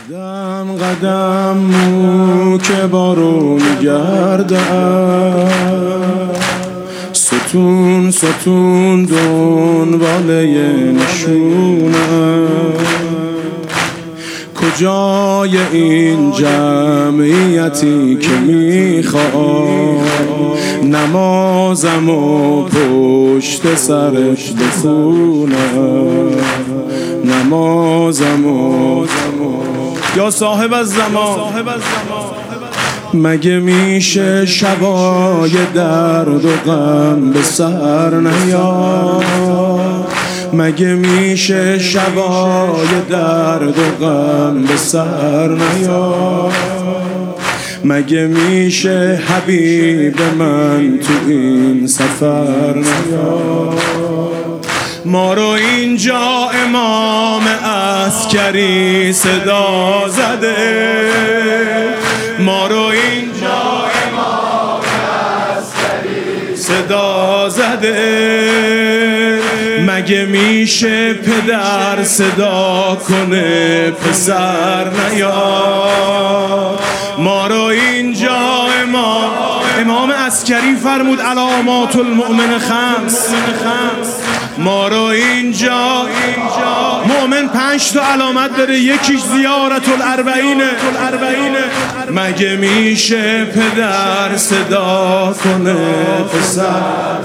قدم قدم مو که بارون گردم، ستون ستون دنباله نشونم. کجای این جمعیتی که میخواد نمازم و پشت سرش بخونم، نمازم و یا صاحب الزمان. مگه میشه شبای درد و غم به سر نیاد؟ مگه میشه شبای درد و غم به سر نیاد؟ مگه میشه حبیب من تو این سفر نیاد؟ ما رو اینجا امام عسکری صدا زده، ما رو اینجا امام عسکری صدا زده. مگه میشه پدر صدا کنه پسر نیاد؟ ما رو اینجا امام عسکری فرمود علامات المؤمن خمس. ما رو اینجا مؤمن 5 تا علامت داره، یکیش زیارت الاربعینه. مگه میشه پدر صدا کنه پسر؟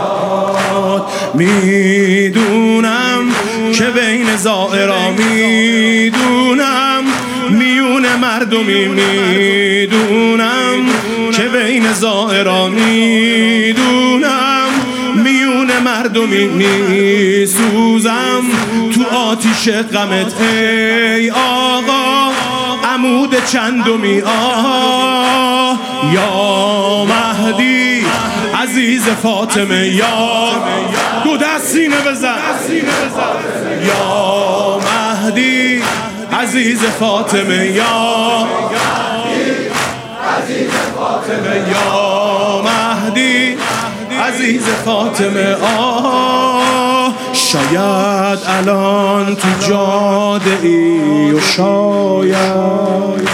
میدونم که بین زائرا، میدونم میون مردمی، میدونم که بین زائرا، میدونم میون مردمی میسوزم تو آتیش غمت ای آقا عمود چندمی. آه یا مهدی عزیز فاطمه، یا دو دست سینه بزن، یا مهدی عزیز فاطمه، یا عزیز فاطمه، یا مهدی عزیز فاطمه. شاید الان تو جاده ای و شاید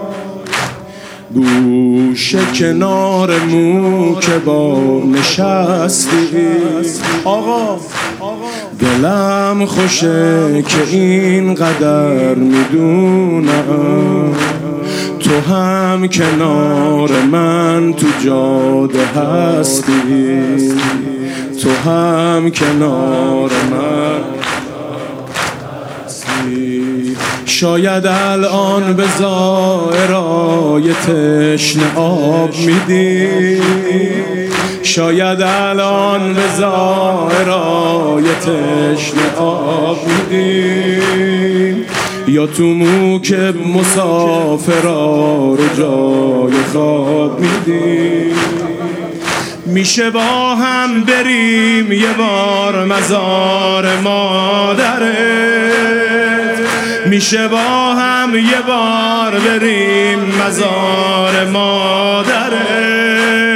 گوشه کنار مو که با نشستی. آقا دلم خوشه که اینقدر میدونم تو هم کنار من تو جاده هستی، تو هم کنار من هستی. شاید الان به زائرای تشنه آب میدی، شاید الان به زائرای تشنه آب میدی، یا تو موکب مسافرا رو جای خواب میدی. میشه با هم بریم یه بار مزار مادرت، میشه با هم یه بار بریم مزار مادرت.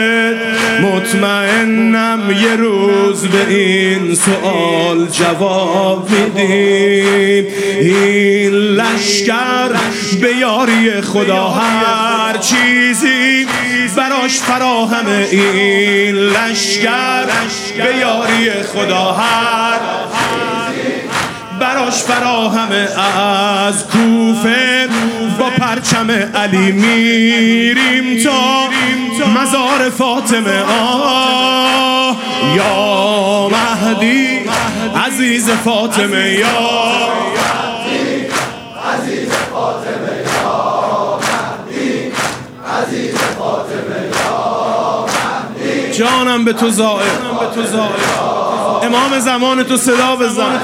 مطمئنم یه روز به این سوال جواب میدیم. این لشکر به یاری خدا هر چیزی براش فراهمه. این لشکر به یاری خدا هر براش فراهمه. از کوفه با پرچم علی میریم تا مزار فاطمه. آه یا مهدی عزیز فاطمه، یا عزیز فاطمه، یا مهدی عزیز فاطمه، یا مهدی. جانم به تو زائر، امام زمان تو صدا بزن،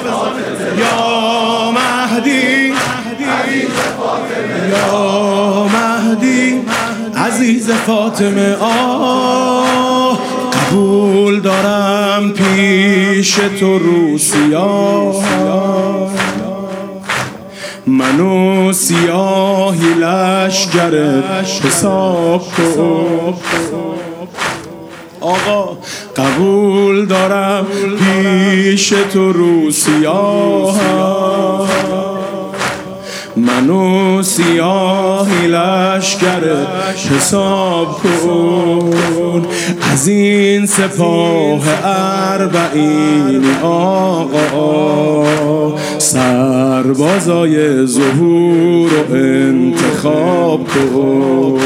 یا مهدی عزیز فاطمه، یا مهدی عزیز فاطمه. آه قبول دارم پیش تو رو سیاه، منو سیاهی لشکرت حساب کن. آقا قبول دارم پیش تو رو سیاه، منو سیاهی لشکر حساب کن، از این سپاه اربعین آقا سربازای ظهور و انتخاب کن،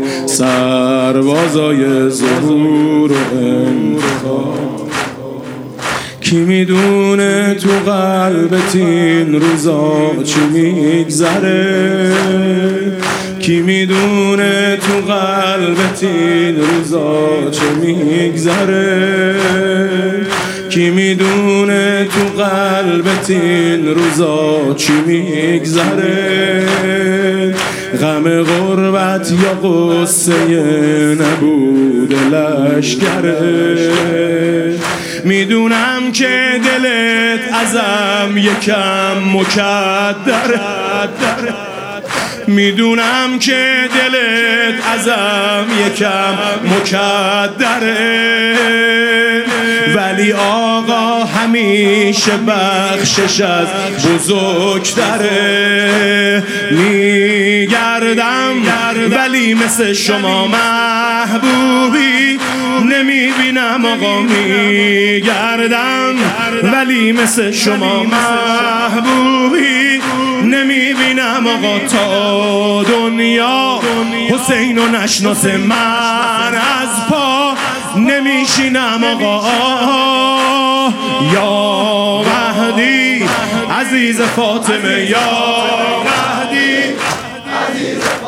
سربازای ظهور و انتخاب. کی میدونه تو قلبت این روزا چی میگذره، کی میدونه تو قلبت این روزا چه میگذره، کی میدونه تو قلبت این روزا چی میگذره. غم غربت یا قصه نبود لشکره، میدونم که دلت ازم یکم مکدره، میدونم که دلت ازم یکم مکدره، ولی آقا همیشه بخشش از بزرگتره. میگردم ولی مثل شما محبوبی نمیبینم آقا، میگردم ولی مثل شما محبوبی نمیبینم آقا. تا دنیا حسین و نشناسه من از پا نمیشینم آقا. یا مهدی عزیز فاطمه، یا مهدی عزیز